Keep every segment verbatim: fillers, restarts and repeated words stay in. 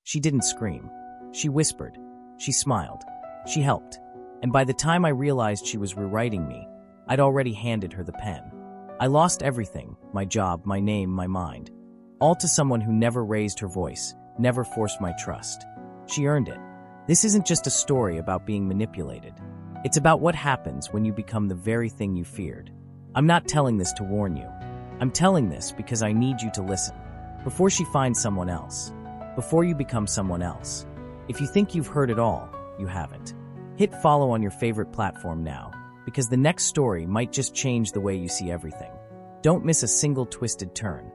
She didn't scream. She whispered. She smiled. She helped. And by the time I realized she was rewriting me, I'd already handed her the pen. I lost everything, my job, my name, my mind. All to someone who never raised her voice, never forced my trust. She earned it. This isn't just a story about being manipulated. It's about what happens when you become the very thing you feared. I'm not telling this to warn you. I'm telling this because I need you to listen. Before she finds someone else. Before you become someone else. If you think you've heard it all, you haven't. Hit follow on your favorite platform now, because the next story might just change the way you see everything. Don't miss a single twisted turn.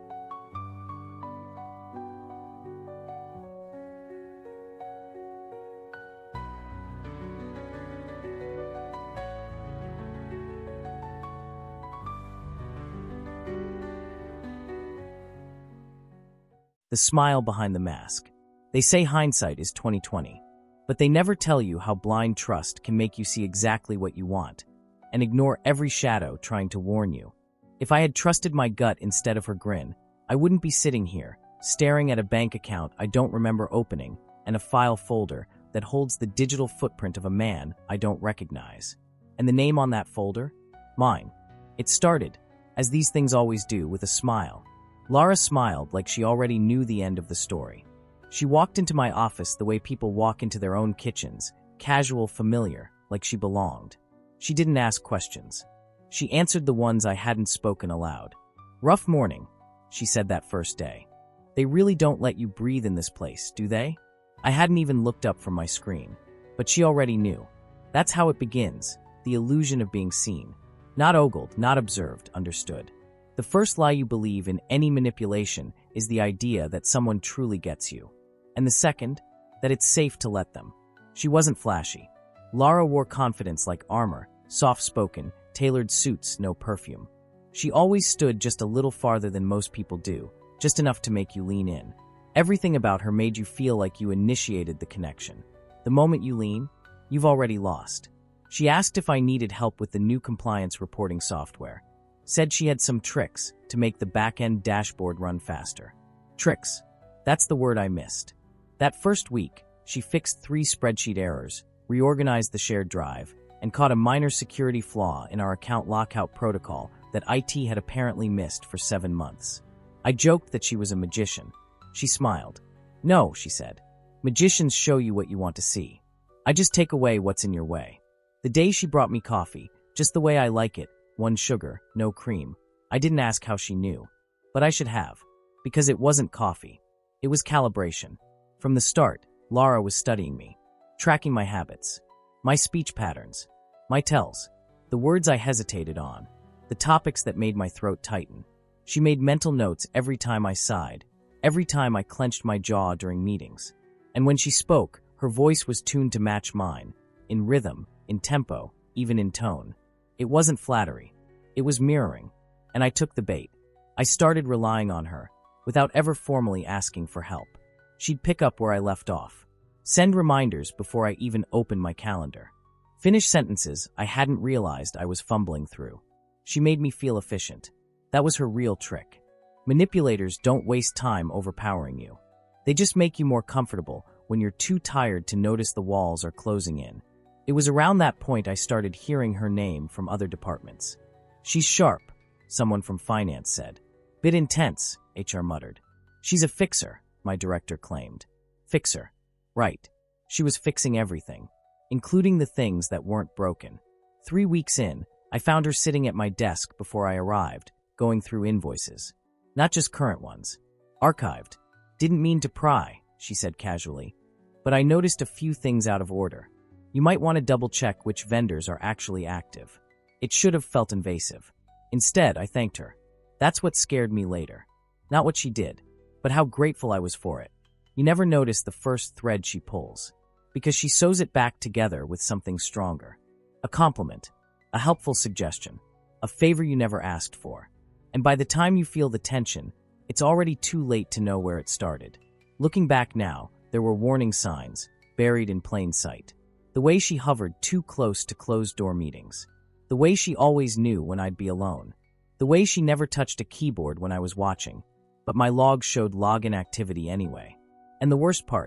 The smile behind the mask. They say hindsight is twenty twenty, but they never tell you how blind trust can make you see exactly what you want and ignore every shadow trying to warn you. If I had trusted my gut instead of her grin, I wouldn't be sitting here, staring at a bank account I don't remember opening and a file folder that holds the digital footprint of a man I don't recognize. And the name on that folder? Mine. It started, as these things always do, with a smile. Lara smiled like she already knew the end of the story. She walked into my office the way people walk into their own kitchens, casual, familiar, like she belonged. She didn't ask questions. She answered the ones I hadn't spoken aloud. Rough morning, she said that first day. They really don't let you breathe in this place, do they? I hadn't even looked up from my screen, but she already knew. That's how it begins, the illusion of being seen. Not ogled, not observed, understood. The first lie you believe in any manipulation is the idea that someone truly gets you. And the second, that it's safe to let them. She wasn't flashy. Lara wore confidence like armor, soft-spoken, tailored suits, no perfume. She always stood just a little farther than most people do, just enough to make you lean in. Everything about her made you feel like you initiated the connection. The moment you lean, you've already lost. She asked if I needed help with the new compliance reporting software. Said she had some tricks to make the back-end dashboard run faster. Tricks. That's the word I missed. That first week, she fixed three spreadsheet errors, reorganized the shared drive, and caught a minor security flaw in our account lockout protocol that I T had apparently missed for seven months. I joked that she was a magician. She smiled. No, she said. Magicians show you what you want to see. I just take away what's in your way. The day she brought me coffee, just the way I like it, one sugar, no cream. I didn't ask how she knew, but I should have, because it wasn't coffee. It was calibration. From the start, Lara was studying me, tracking my habits, my speech patterns, my tells, the words I hesitated on, the topics that made my throat tighten. She made mental notes every time I sighed, every time I clenched my jaw during meetings. And when she spoke, her voice was tuned to match mine, in rhythm, in tempo, even in tone. It wasn't flattery. It was mirroring, and I took the bait. I started relying on her, without ever formally asking for help. She'd pick up where I left off, send reminders before I even opened my calendar, finish sentences I hadn't realized I was fumbling through. She made me feel efficient. That was her real trick. Manipulators don't waste time overpowering you. They just make you more comfortable when you're too tired to notice the walls are closing in. It was around that point I started hearing her name from other departments. She's sharp, someone from finance said. Bit intense, H R muttered. She's a fixer, my director claimed. Fixer. Right. She was fixing everything, including the things that weren't broken. Three weeks in, I found her sitting at my desk before I arrived, going through invoices. Not just current ones. Archived. Didn't mean to pry, she said casually, but I noticed a few things out of order. You might want to double-check which vendors are actually active. It should have felt invasive. Instead, I thanked her. That's what scared me later. Not what she did, but how grateful I was for it. You never notice the first thread she pulls, because she sews it back together with something stronger. A compliment, a helpful suggestion, a favor you never asked for. And by the time you feel the tension, it's already too late to know where it started. Looking back now, there were warning signs, buried in plain sight. The way she hovered too close to closed-door meetings. The way she always knew when I'd be alone. The way she never touched a keyboard when I was watching, but my logs showed login activity anyway. And the worst part,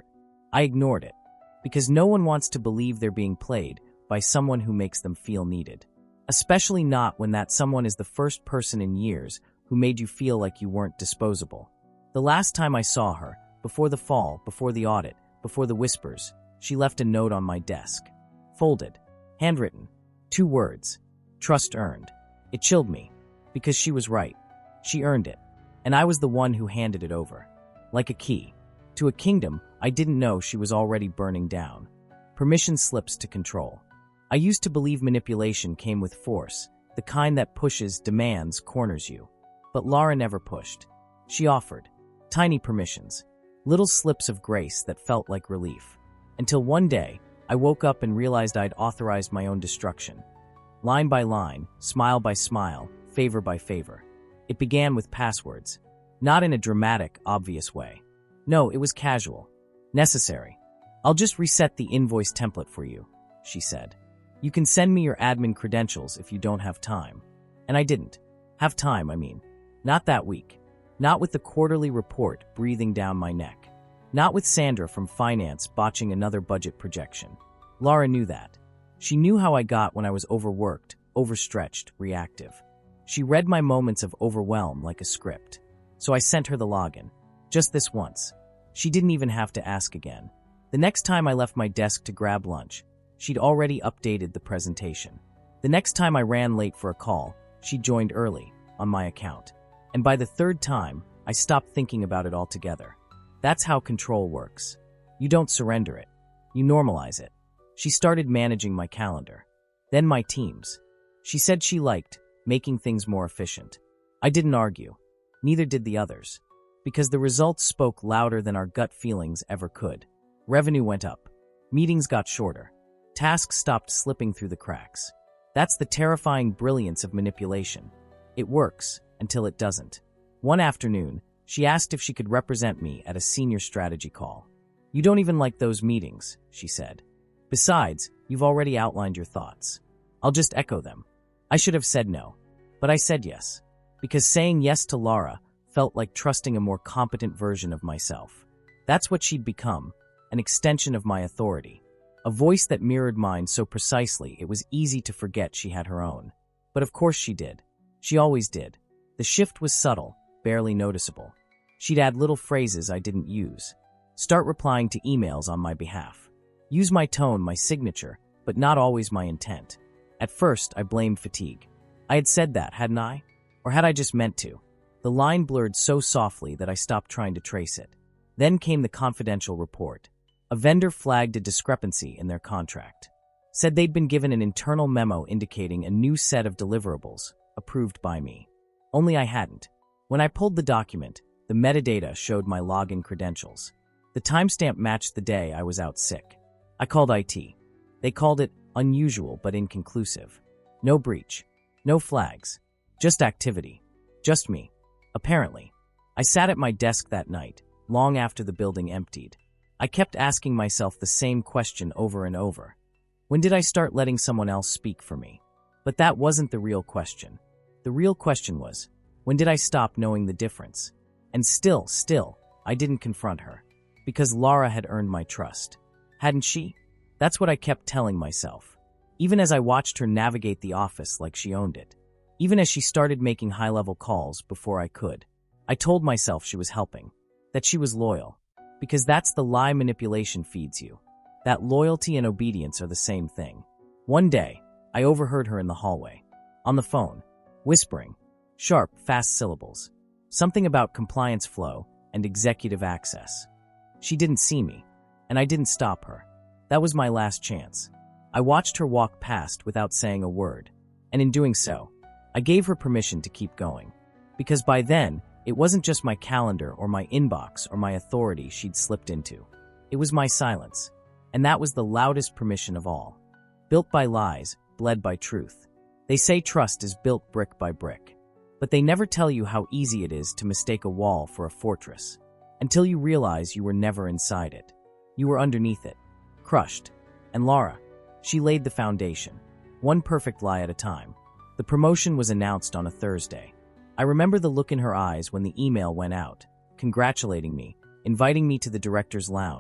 I ignored it, because no one wants to believe they're being played by someone who makes them feel needed. Especially not when that someone is the first person in years who made you feel like you weren't disposable. The last time I saw her, before the fall, before the audit, before the whispers, she left a note on my desk. Folded. Handwritten. Two words. Trust earned. It chilled me, because she was right. She earned it, and I was the one who handed it over. Like a key. To a kingdom I didn't know she was already burning down. Permission slips to control. I used to believe manipulation came with force, the kind that pushes, demands, corners you. But Lara never pushed. She offered. Tiny permissions. Little slips of grace that felt like relief. Until one day, I woke up and realized I'd authorized my own destruction. Line by line, smile by smile, favor by favor. It began with passwords. Not in a dramatic, obvious way. No, it was casual. Necessary. I'll just reset the invoice template for you, she said. You can send me your admin credentials if you don't have time. And I didn't. Have time, I mean. Not that week. Not with the quarterly report breathing down my neck. Not with Sandra from finance botching another budget projection. Lara knew that. She knew how I got when I was overworked, overstretched, reactive. She read my moments of overwhelm like a script. So I sent her the login. Just this once. She didn't even have to ask again. The next time I left my desk to grab lunch, she'd already updated the presentation. The next time I ran late for a call, she joined early, on my account. And by the third time, I stopped thinking about it altogether. That's how control works. You don't surrender it. You normalize it. She started managing my calendar. Then my teams. She said she liked making things more efficient. I didn't argue. Neither did the others. Because the results spoke louder than our gut feelings ever could. Revenue went up. Meetings got shorter. Tasks stopped slipping through the cracks. That's the terrifying brilliance of manipulation. It works until it doesn't. One afternoon, she asked if she could represent me at a senior strategy call. You don't even like those meetings, she said. Besides, you've already outlined your thoughts. I'll just echo them. I should have said no. But I said yes. Because saying yes to Lara felt like trusting a more competent version of myself. That's what she'd become, an extension of my authority. A voice that mirrored mine so precisely it was easy to forget she had her own. But of course she did. She always did. The shift was subtle, barely noticeable. She'd add little phrases I didn't use. Start replying to emails on my behalf. Use my tone, my signature, but not always my intent. At first, I blamed fatigue. I had said that, hadn't I? Or had I just meant to? The line blurred so softly that I stopped trying to trace it. Then came the confidential report. A vendor flagged a discrepancy in their contract. Said they'd been given an internal memo indicating a new set of deliverables, approved by me. Only I hadn't. When I pulled the document, the metadata showed my login credentials. The timestamp matched the day I was out sick. I called I T. They called it unusual but inconclusive. No breach. No flags. Just activity. Just me. Apparently. I sat at my desk that night, long after the building emptied. I kept asking myself the same question over and over. When did I start letting someone else speak for me? But that wasn't the real question. The real question was, when did I stop knowing the difference? And still, still, I didn't confront her. Because Lara had earned my trust. Hadn't she? That's what I kept telling myself. Even as I watched her navigate the office like she owned it. Even as she started making high-level calls before I could. I told myself she was helping. That she was loyal. Because that's the lie manipulation feeds you. That loyalty and obedience are the same thing. One day, I overheard her in the hallway. On the phone. Whispering. Sharp, fast syllables. Something about compliance flow and executive access. She didn't see me. And I didn't stop her. That was my last chance. I watched her walk past without saying a word. And in doing so, I gave her permission to keep going. Because by then, it wasn't just my calendar or my inbox or my authority she'd slipped into. It was my silence. And that was the loudest permission of all. Built by lies, bled by truth. They say trust is built brick by brick. But they never tell you how easy it is to mistake a wall for a fortress. Until you realize you were never inside it. You were underneath it. Crushed. And Lara, she laid the foundation. One perfect lie at a time. The promotion was announced on a Thursday. I remember the look in her eyes when the email went out, congratulating me, inviting me to the director's lounge,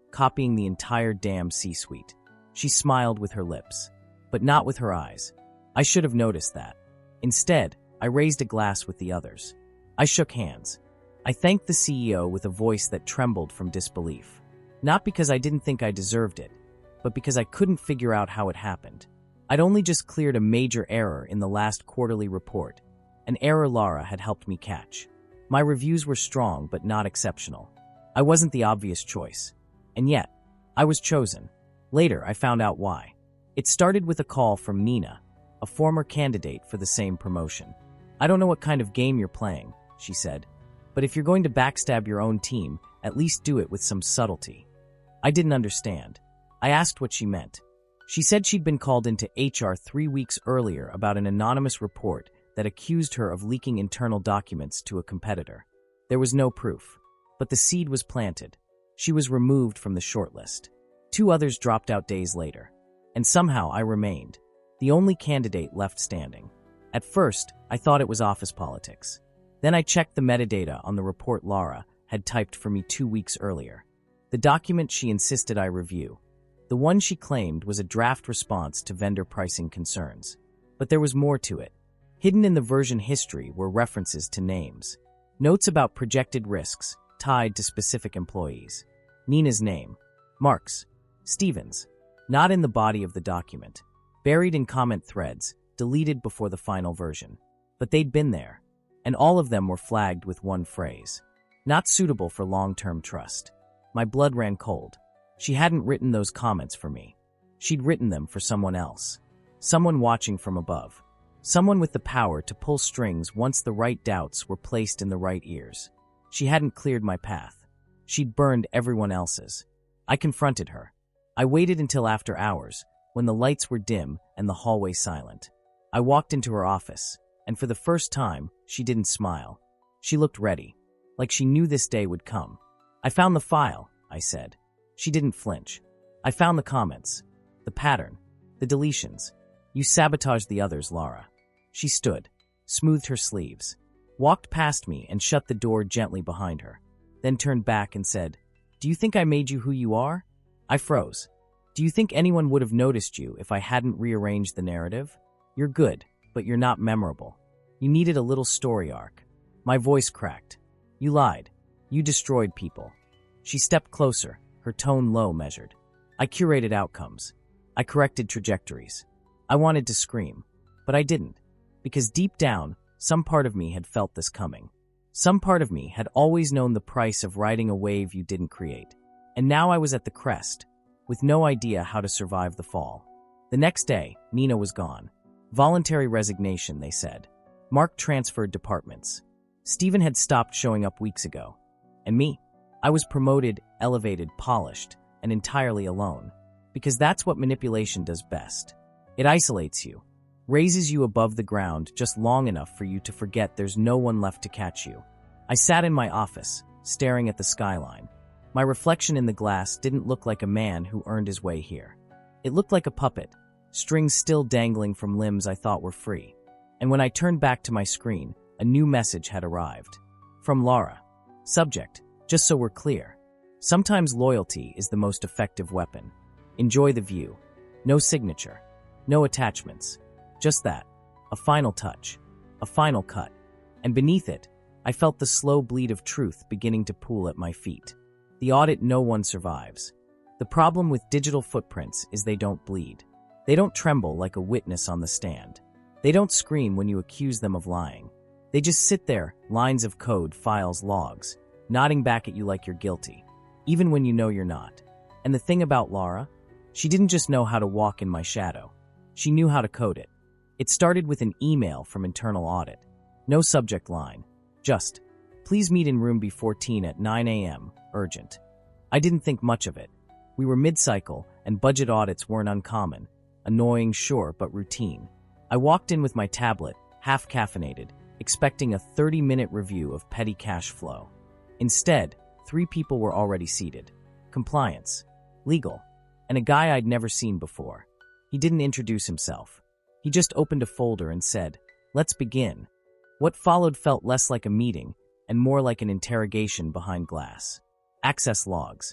copying the entire damn C-suite. She smiled with her lips, but not with her eyes. I should have noticed that. Instead, I raised a glass with the others. I shook hands. I thanked the C E O with a voice that trembled from disbelief. Not because I didn't think I deserved it, but because I couldn't figure out how it happened. I'd only just cleared a major error in the last quarterly report, an error Lara had helped me catch. My reviews were strong but not exceptional. I wasn't the obvious choice. And yet, I was chosen. Later, I found out why. It started with a call from Nina, a former candidate for the same promotion. "I don't know what kind of game you're playing," she said, "but if you're going to backstab your own team, at least do it with some subtlety." I didn't understand. I asked what she meant. She said she'd been called into H R three weeks earlier about an anonymous report that accused her of leaking internal documents to a competitor. There was no proof, but the seed was planted. She was removed from the shortlist. Two others dropped out days later, and somehow I remained, the only candidate left standing. At first, I thought it was office politics. Then I checked the metadata on the report Lara had typed for me two weeks earlier. The document she insisted I review. The one she claimed was a draft response to vendor pricing concerns. But there was more to it. Hidden in the version history were references to names. Notes about projected risks tied to specific employees. Nina's name. Marks. Stevens. Not in the body of the document. Buried in comment threads, deleted before the final version. But they'd been there. And all of them were flagged with one phrase. Not suitable for long-term trust. My blood ran cold. She hadn't written those comments for me. She'd written them for someone else. Someone watching from above. Someone with the power to pull strings once the right doubts were placed in the right ears. She hadn't cleared my path. She'd burned everyone else's. I confronted her. I waited until after hours, when the lights were dim and the hallway silent. I walked into her office, and for the first time, she didn't smile. She looked ready, like she knew this day would come. "I found the file," I said. She didn't flinch. "I found the comments. The pattern. The deletions. You sabotaged the others, Lara." She stood, smoothed her sleeves, walked past me and shut the door gently behind her, then turned back and said, "Do you think I made you who you are?" I froze. "Do you think anyone would have noticed you if I hadn't rearranged the narrative? You're good, but you're not memorable. You needed a little story arc." My voice cracked. "You lied. You destroyed people." She stepped closer, her tone low measured. "I curated outcomes. I corrected trajectories. I wanted to scream, but I didn't, because deep down, some part of me had felt this coming. Some part of me had always known the price of riding a wave you didn't create. And now I was at the crest, with no idea how to survive the fall. The next day, Nina was gone. Voluntary resignation, they said. Mark transferred departments. Steven had stopped showing up weeks ago. And me? I was promoted, elevated, polished, and entirely alone. Because that's what manipulation does best. It isolates you, raises you above the ground just long enough for you to forget there's no one left to catch you. I sat in my office, staring at the skyline. My reflection in the glass didn't look like a man who earned his way here. It looked like a puppet, strings still dangling from limbs I thought were free. And when I turned back to my screen, a new message had arrived. From Lara. Subject, just so we're clear. Sometimes loyalty is the most effective weapon. Enjoy the view. No signature. No attachments. Just that. A final touch. A final cut. And beneath it, I felt the slow bleed of truth beginning to pool at my feet. The audit no one survives. The problem with digital footprints is they don't bleed. They don't tremble like a witness on the stand. They don't scream when you accuse them of lying. They just sit there, lines of code, files, logs, nodding back at you like you're guilty, even when you know you're not. And the thing about Lara? She didn't just know how to walk in my shadow. She knew how to code it. It started with an email from internal audit. No subject line. Just, please meet in room B fourteen at nine a m, urgent. I didn't think much of it. We were mid-cycle, and budget audits weren't uncommon. Annoying, sure, but routine. I walked in with my tablet, half-caffeinated, expecting a thirty-minute review of petty cash flow. Instead, three people were already seated. Compliance, legal, and a guy I'd never seen before. He didn't introduce himself. He just opened a folder and said, "Let's begin." What followed felt less like a meeting and more like an interrogation behind glass. Access logs.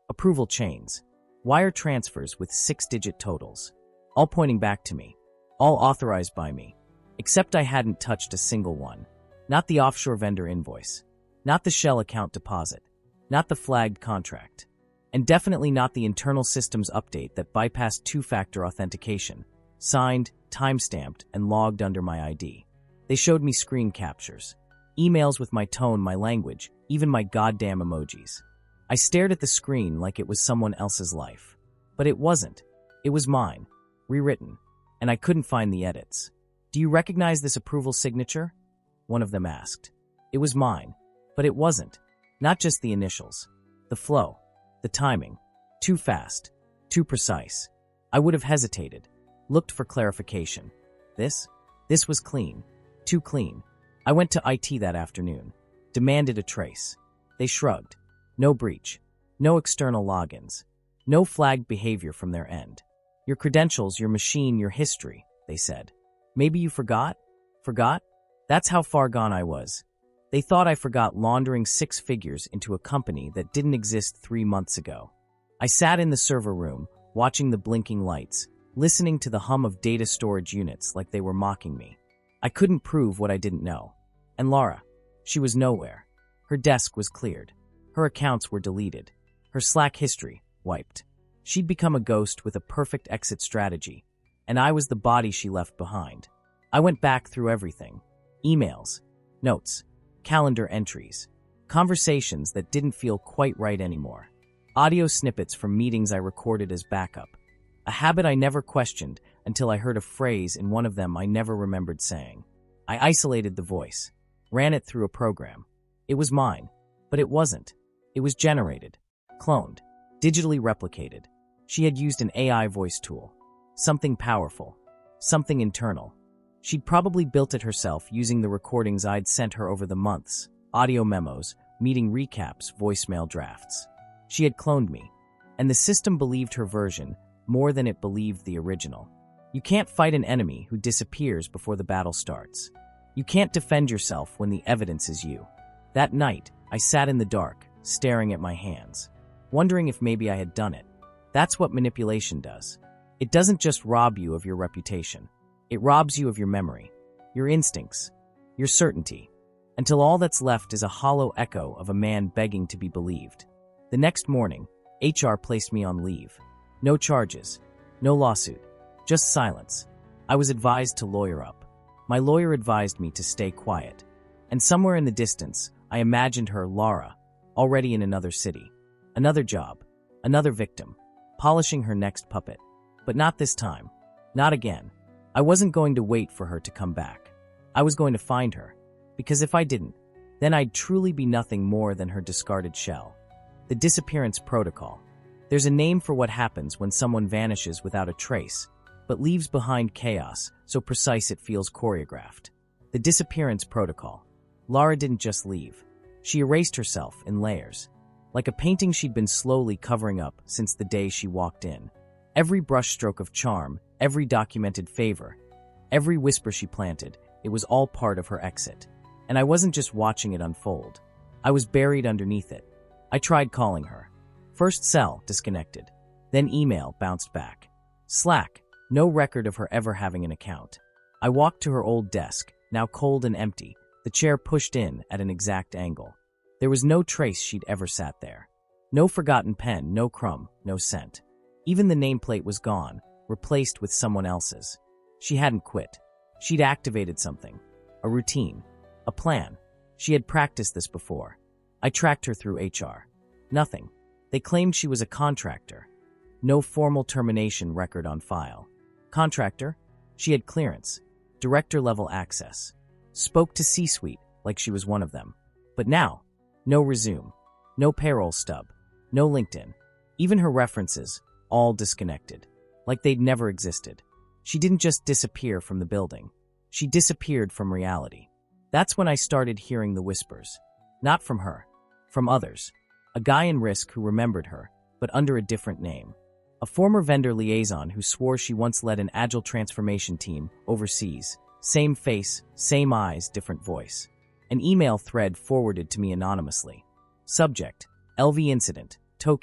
approval chains, wire transfers with six-digit totals, all pointing back to me, all authorized by me, except I hadn't touched a single one. Not the offshore vendor invoice, not the Shell account deposit, not the flagged contract, and definitely not the internal systems update that bypassed two-factor authentication, signed, time-stamped, and logged under my I D. They showed me screen captures, emails with my tone, my language, even my goddamn emojis. I stared at the screen like it was someone else's life. But it wasn't. It was mine, rewritten, and I couldn't find the edits. "Do you recognize this approval signature?" one of them asked. It was mine, but it wasn't. Not just the initials. The flow. The timing. Too fast. Too precise. I would have hesitated. Looked for clarification. This? This was clean. Too clean. I went to I T that afternoon. Demanded a trace. They shrugged. No breach. No external logins. No flagged behavior from their end. "Your credentials, your machine, your history," they said. "Maybe you forgot?" Forgot? That's how far gone I was. They thought I forgot laundering six figures into a company that didn't exist three months ago. I sat in the server room, watching the blinking lights, listening to the hum of data storage units like they were mocking me. I couldn't prove what I didn't know. And Laura, she was nowhere. Her desk was cleared. Her accounts were deleted. Her Slack history wiped. She'd become a ghost with a perfect exit strategy, and I was the body she left behind. I went back through everything. Emails, notes, calendar entries, conversations that didn't feel quite right anymore, audio snippets from meetings I recorded as backup, a habit I never questioned until I heard a phrase in one of them I never remembered saying. I isolated the voice, ran it through a program. It was mine, but it wasn't. It was generated, cloned, digitally replicated. She had used an A I voice tool, something powerful, something internal. She'd probably built it herself using the recordings I'd sent her over the months, audio memos, meeting recaps, voicemail drafts. She had cloned me, and the system believed her version more than it believed the original. You can't fight an enemy who disappears before the battle starts. You can't defend yourself when the evidence is you. That night, I sat in the dark, staring at my hands, wondering if maybe I had done it. That's what manipulation does. It doesn't just rob you of your reputation. It robs you of your memory, your instincts, your certainty, until all that's left is a hollow echo of a man begging to be believed. The next morning, H R placed me on leave. No charges, no lawsuit, just silence. I was advised to lawyer up. My lawyer advised me to stay quiet. And somewhere in the distance, I imagined her, Laura, already in another city, another job, another victim, polishing her next puppet. But not this time. Not again. I wasn't going to wait for her to come back. I was going to find her, because if I didn't, then I'd truly be nothing more than her discarded shell. The disappearance protocol. There's a name for what happens when someone vanishes without a trace, but leaves behind chaos so precise it feels choreographed. The disappearance protocol. Laura didn't just leave. She erased herself in layers, like a painting she'd been slowly covering up since the day she walked in. Every brushstroke of charm, every documented favor, every whisper she planted, it was all part of her exit. And I wasn't just watching it unfold. I was buried underneath it. I tried calling her. First cell, disconnected. Then email, bounced back. Slack, no record of her ever having an account. I walked to her old desk, now cold and empty, the chair pushed in at an exact angle. There was no trace she'd ever sat there. No forgotten pen, no crumb, no scent. Even the nameplate was gone, replaced with someone else's. She hadn't quit. She'd activated something. A routine. A plan. She had practiced this before. I tracked her through H R. Nothing. They claimed she was a contractor. No formal termination record on file. Contractor? She had clearance. Director-level access. Spoke to C-suite like she was one of them. But now, no resume. No payroll stub. No LinkedIn. Even her references, all disconnected. Like they'd never existed. She didn't just disappear from the building. She disappeared from reality. That's when I started hearing the whispers. Not from her. From others. A guy in Risk who remembered her, but under a different name. A former vendor liaison who swore she once led an agile transformation team overseas. Same face, same eyes, different voice. An email thread forwarded to me anonymously. Subject: L V incident, Tokyo,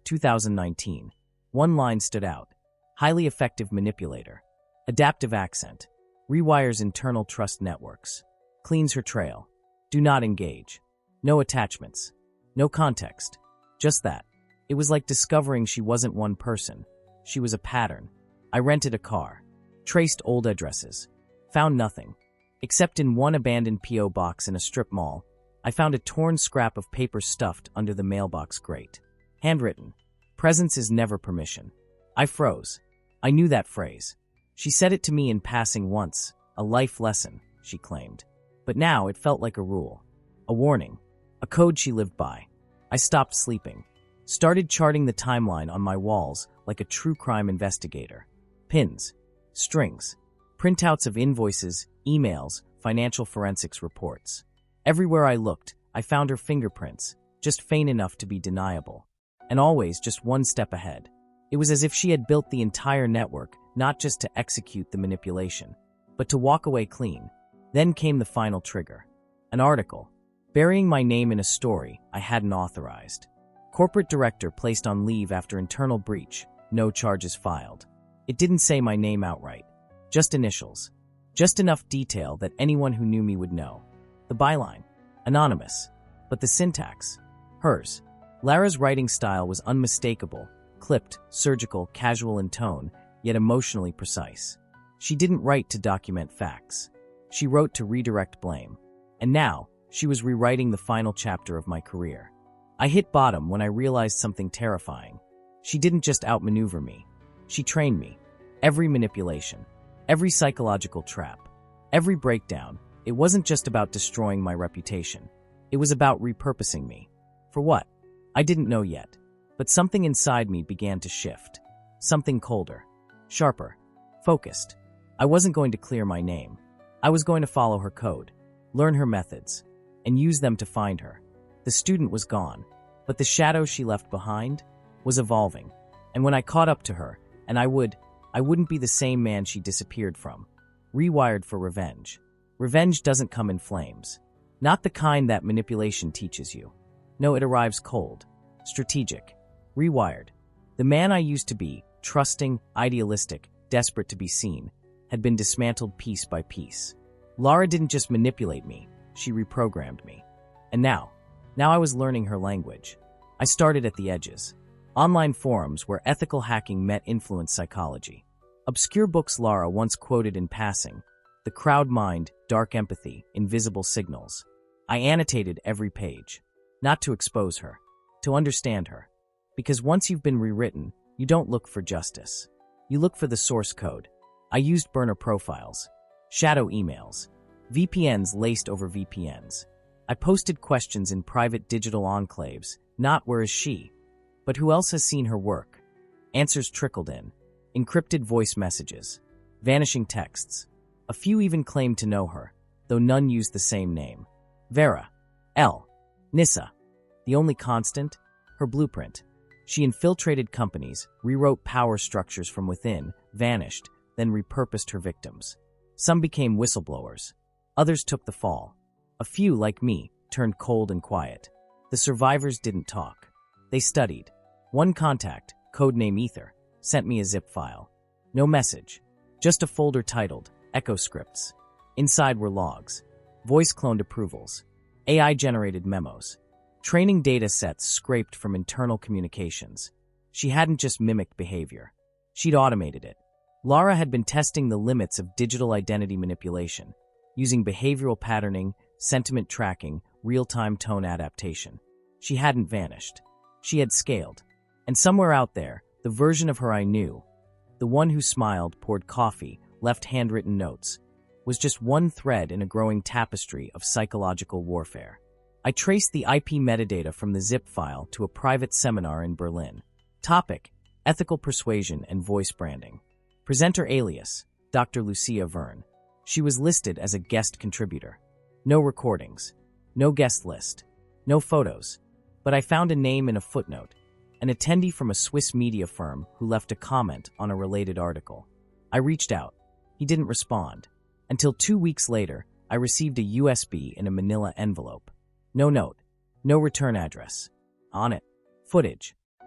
two thousand nineteen. One line stood out. Highly effective manipulator. Adaptive accent. Rewires internal trust networks. Cleans her trail. Do not engage. No attachments. No context. Just that. It was like discovering she wasn't one person. She was a pattern. I rented a car. Traced old addresses. Found nothing. Except in one abandoned P O box in a strip mall, I found a torn scrap of paper stuffed under the mailbox grate. Handwritten. Presence is never permission. I froze. I knew that phrase. She said it to me in passing once, a life lesson, she claimed. But now it felt like a rule. A warning. A code she lived by. I stopped sleeping. Started charting the timeline on my walls like a true crime investigator. Pins. Strings. Printouts of invoices, emails, financial forensics reports. Everywhere I looked, I found her fingerprints, just faint enough to be deniable. And always just one step ahead. It was as if she had built the entire network, not just to execute the manipulation, but to walk away clean. Then came the final trigger. An article, burying my name in a story I hadn't authorized. Corporate director placed on leave after internal breach, no charges filed. It didn't say my name outright, just initials. Just enough detail that anyone who knew me would know. The byline, anonymous, but the syntax, hers. Lara's writing style was unmistakable, clipped, surgical, casual in tone, yet emotionally precise. She didn't write to document facts. She wrote to redirect blame. And now, she was rewriting the final chapter of my career. I hit bottom when I realized something terrifying. She didn't just outmaneuver me. She trained me. Every manipulation, every psychological trap, every breakdown, it wasn't just about destroying my reputation. It was about repurposing me. For what? I didn't know yet. But something inside me began to shift. Something colder, sharper, focused. I wasn't going to clear my name. I was going to follow her code, learn her methods, and use them to find her. The student was gone, but the shadow she left behind was evolving. And when I caught up to her, and I would, I wouldn't be the same man she disappeared from. Rewired for revenge. Revenge doesn't come in flames. Not the kind that manipulation teaches you. No, it arrives cold, strategic, rewired. The man I used to be, trusting, idealistic, desperate to be seen, had been dismantled piece by piece. Lara didn't just manipulate me, she reprogrammed me. And now, now I was learning her language. I started at the edges. Online forums where ethical hacking met influence psychology. Obscure books Lara once quoted in passing. The crowd mind, dark empathy, invisible signals. I annotated every page. Not to expose her, to understand her. Because once you've been rewritten, you don't look for justice. You look for the source code. I used burner profiles, shadow emails, V P Ns laced over V P Ns. I posted questions in private digital enclaves, not where is she, but who else has seen her work. Answers trickled in, encrypted voice messages, vanishing texts. A few even claimed to know her, though none used the same name. Vera. L. Nissa. The only constant? Her blueprint. She infiltrated companies, rewrote power structures from within, vanished, then repurposed her victims. Some became whistleblowers. Others took the fall. A few, like me, turned cold and quiet. The survivors didn't talk. They studied. One contact, codename Ether, sent me a zip file. No message. Just a folder titled Echo Scripts. Inside were logs, voice-cloned approvals, A I-generated memos, training data sets scraped from internal communications. She hadn't just mimicked behavior. She'd automated it. Lara had been testing the limits of digital identity manipulation, using behavioral patterning, sentiment tracking, real-time tone adaptation. She hadn't vanished. She had scaled. And somewhere out there, the version of her I knew, the one who smiled, poured coffee, left handwritten notes, was just one thread in a growing tapestry of psychological warfare. I traced the I P metadata from the zip file to a private seminar in Berlin. Topic: Ethical Persuasion and Voice Branding. Presenter alias: Doctor Lucia Verne. She was listed as a guest contributor. No recordings, no guest list, no photos, but I found a name in a footnote, an attendee from a Swiss media firm who left a comment on a related article. I reached out. He didn't respond. Until two weeks later, I received a U S B in a manila envelope. No note, no return address. On it, footage,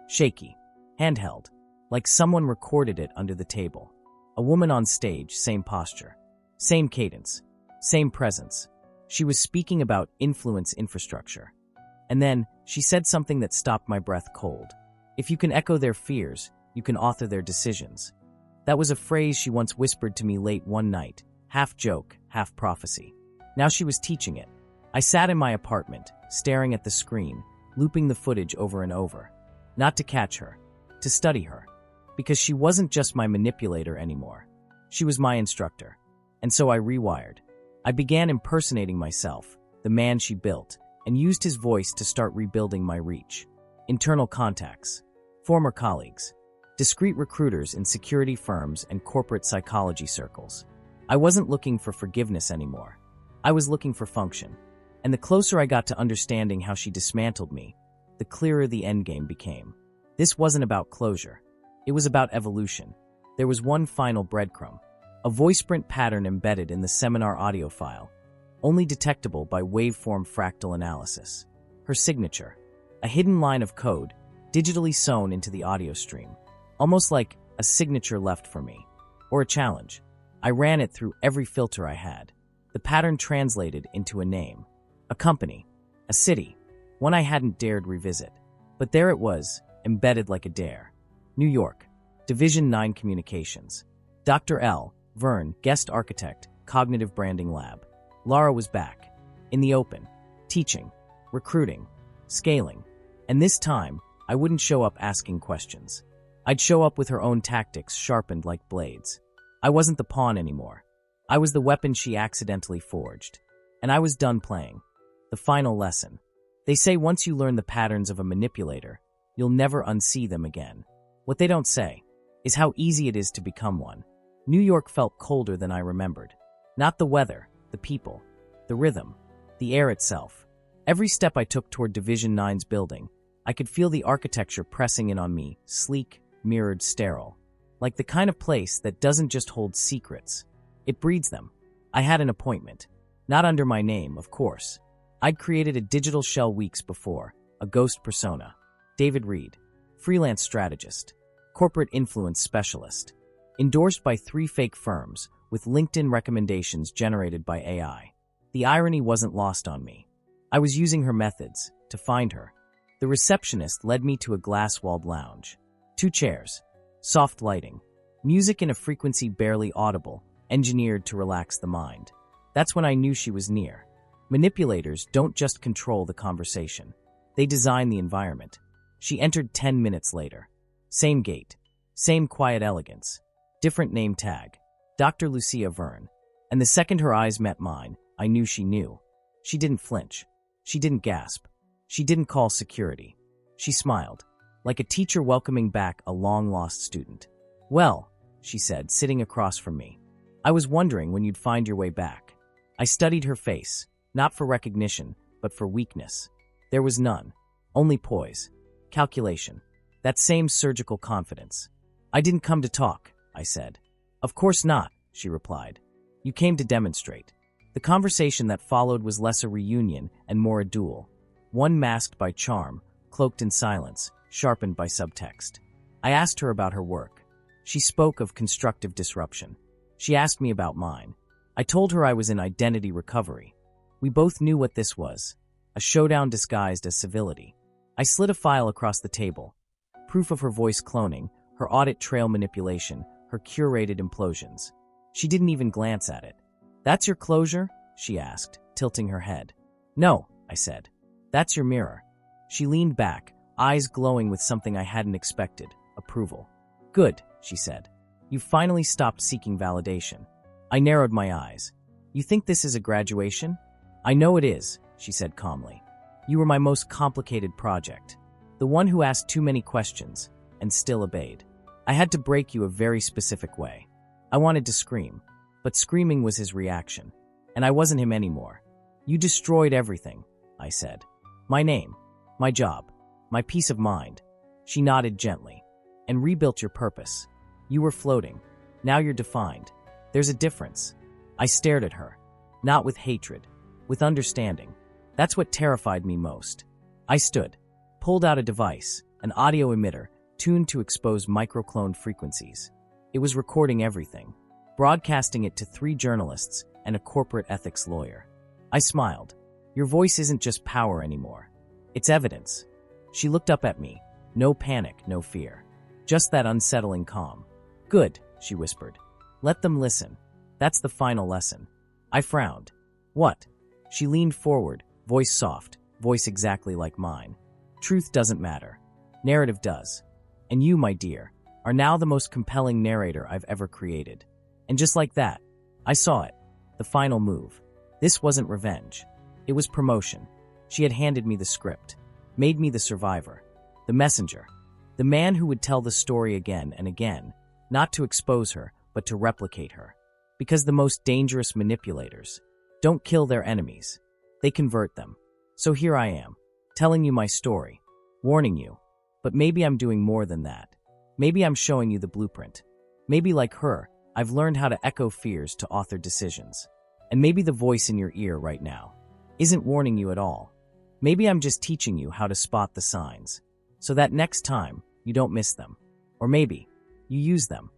Shaky. Handheld. Like someone recorded it under the table. A woman on stage, same posture. Same cadence. Same presence. She was speaking about influence infrastructure. And then, she said something that stopped my breath cold. If you can echo their fears, you can author their decisions. That was a phrase she once whispered to me late one night, half joke, half prophecy. Now she was teaching it. I sat in my apartment, staring at the screen, looping the footage over and over. Not to catch her, to study her. Because she wasn't just my manipulator anymore. She was my instructor. And so I rewired. I began impersonating myself, the man she built, and used his voice to start rebuilding my reach. Internal contacts. Former colleagues. Discreet recruiters in security firms and corporate psychology circles. I wasn't looking for forgiveness anymore. I was looking for function. And the closer I got to understanding how she dismantled me, the clearer the endgame became. This wasn't about closure. It was about evolution. There was one final breadcrumb. A voiceprint pattern embedded in the seminar audio file, only detectable by waveform fractal analysis. Her signature. A hidden line of code, digitally sewn into the audio stream. Almost like a signature left for me. Or a challenge. I ran it through every filter I had. The pattern translated into a name. A company. A city. One I hadn't dared revisit. But there it was, embedded like a dare. New York. Division nine Communications. Doctor L. Verne, guest architect, Cognitive Branding Lab. Lara was back. In the open. Teaching. Recruiting. Scaling. And this time, I wouldn't show up asking questions. I'd show up with her own tactics sharpened like blades. I wasn't the pawn anymore. I was the weapon she accidentally forged. And I was done playing. The final lesson. They say once you learn the patterns of a manipulator, you'll never unsee them again. What they don't say is how easy it is to become one. New York felt colder than I remembered. Not the weather, the people, the rhythm, the air itself. Every step I took toward Division nine's building, I could feel the architecture pressing in on me, sleek, mirrored, sterile. Like the kind of place that doesn't just hold secrets. It breeds them. I had an appointment. Not under my name, of course. I'd created a digital shell weeks before, a ghost persona. David Reed, freelance strategist, corporate influence specialist, endorsed by three fake firms with LinkedIn recommendations generated by A I. The irony wasn't lost on me. I was using her methods to find her. The receptionist led me to a glass-walled lounge. Two chairs, soft lighting, music in a frequency barely audible, engineered to relax the mind. That's when I knew she was near. Manipulators don't just control the conversation. They design the environment. She entered ten minutes later. Same gait. Same quiet elegance. Different name tag. Doctor Lucia Verne. And the second her eyes met mine, I knew she knew. She didn't flinch. She didn't gasp. She didn't call security. She smiled, like a teacher welcoming back a long-lost student. "Well," she said, sitting across from me. "I was wondering when you'd find your way back." I studied her face, not for recognition, but for weakness. There was none. Only poise. Calculation. That same surgical confidence. "I didn't come to talk," I said. "Of course not," she replied. "You came to demonstrate." The conversation that followed was less a reunion and more a duel. One masked by charm, cloaked in silence, sharpened by subtext. I asked her about her work. She spoke of constructive disruption. She asked me about mine. I told her I was in identity recovery. We both knew what this was. A showdown disguised as civility. I slid a file across the table. Proof of her voice cloning, her audit trail manipulation, her curated implosions. She didn't even glance at it. "That's your closure?" she asked, tilting her head. "No," I said. "That's your mirror." She leaned back, eyes glowing with something I hadn't expected, approval. "Good," she said. "You finally stopped seeking validation." I narrowed my eyes. "You think this is a graduation?" "I know it is," she said calmly. "You were my most complicated project. The one who asked too many questions and still obeyed. I had to break you a very specific way. I wanted to scream, but screaming was his reaction. And I wasn't him anymore. You destroyed everything," I said. "My name, my job, my peace of mind." She nodded gently. "And rebuilt your purpose. You were floating. Now you're defined. There's a difference." I stared at her. Not with hatred, with understanding. That's what terrified me most. I stood, pulled out a device, an audio emitter tuned to expose microcloned frequencies. It was recording everything, broadcasting it to three journalists and a corporate ethics lawyer. I smiled. Your voice isn't just power anymore. It's evidence. She looked up at me. No panic, no fear. Just that unsettling calm. Good, she whispered. Let them listen. That's the final lesson. I frowned. What? She leaned forward, voice soft, voice exactly like mine. Truth doesn't matter. Narrative does. And you, my dear, are now the most compelling narrator I've ever created. And just like that, I saw it. The final move. This wasn't revenge. It was promotion. She had handed me the script, made me the survivor, the messenger, the man who would tell the story again and again, not to expose her, but to replicate her. Because the most dangerous manipulators don't kill their enemies. They convert them. So here I am, telling you my story, warning you. But maybe I'm doing more than that. Maybe I'm showing you the blueprint. Maybe like her, I've learned how to echo fears to author decisions. And maybe the voice in your ear right now isn't warning you at all. Maybe I'm just teaching you how to spot the signs, so that next time you don't miss them. Or maybe you use them.